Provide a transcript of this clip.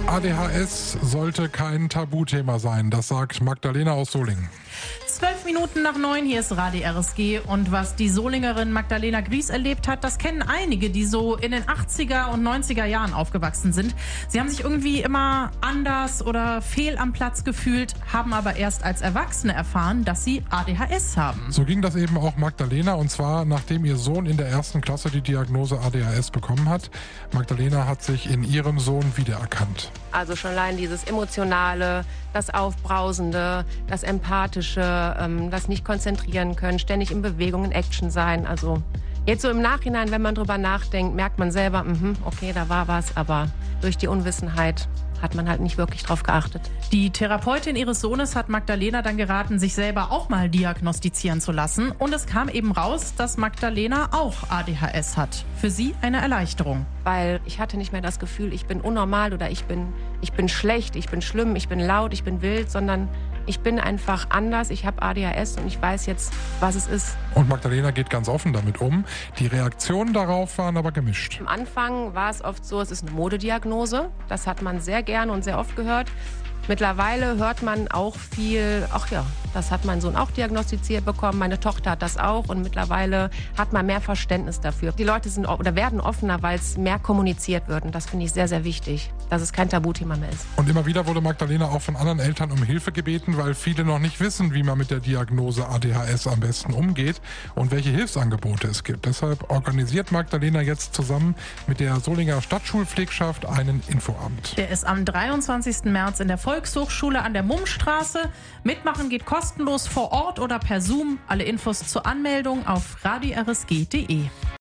ADHS sollte kein Tabuthema sein, das sagt Magdalena aus Solingen. 8:12, hier ist Radio RSG. Und was die Solingerin Magdalena Gries erlebt hat, das kennen einige, die so in den 80er und 90er Jahren aufgewachsen sind. Sie haben sich irgendwie immer anders oder fehl am Platz gefühlt, haben aber erst als Erwachsene erfahren, dass sie ADHS haben. So ging das eben auch Magdalena, und zwar nachdem ihr Sohn in der 1. Klasse die Diagnose ADHS bekommen hat. Magdalena hat sich in ihrem Sohn wiedererkannt. Also schon allein dieses Emotionale, das Aufbrausende, das Empathische, das nicht konzentrieren können, ständig in Bewegung, in Action sein. Also jetzt so im Nachhinein, wenn man drüber nachdenkt, merkt man selber, okay, da war was, aber durch die Unwissenheit hat man halt nicht wirklich drauf geachtet. Die Therapeutin ihres Sohnes hat Magdalena dann geraten, sich selber auch mal diagnostizieren zu lassen. Und es kam eben raus, dass Magdalena auch ADHS hat. Für sie eine Erleichterung. Weil ich hatte nicht mehr das Gefühl, ich bin unnormal oder ich bin schlecht, ich bin schlimm, ich bin laut, ich bin wild, sondern ich bin einfach anders. Ich habe ADHS und ich weiß jetzt, was es ist. Und Magdalena geht ganz offen damit um. Die Reaktionen darauf waren aber gemischt. Am Anfang war es oft so, es ist eine Modediagnose. Das hat man sehr gerne und sehr oft gehört. Mittlerweile hört man auch viel, ach ja, das hat mein Sohn auch diagnostiziert bekommen, meine Tochter hat das auch, und mittlerweile hat man mehr Verständnis dafür. Die Leute sind oder werden offener, weil es mehr kommuniziert wird, und das finde ich sehr, sehr wichtig, dass es kein Tabuthema mehr ist. Und immer wieder wurde Magdalena auch von anderen Eltern um Hilfe gebeten, weil viele noch nicht wissen, wie man mit der Diagnose ADHS am besten umgeht und welche Hilfsangebote es gibt. Deshalb organisiert Magdalena jetzt zusammen mit der Solinger Stadtschulpflegschaft einen Infoabend. Der ist am 23. März in der Volkshochschule an der Mummstraße. Mitmachen geht kostenlos vor Ort oder per Zoom. Alle Infos zur Anmeldung auf radiorsg.de.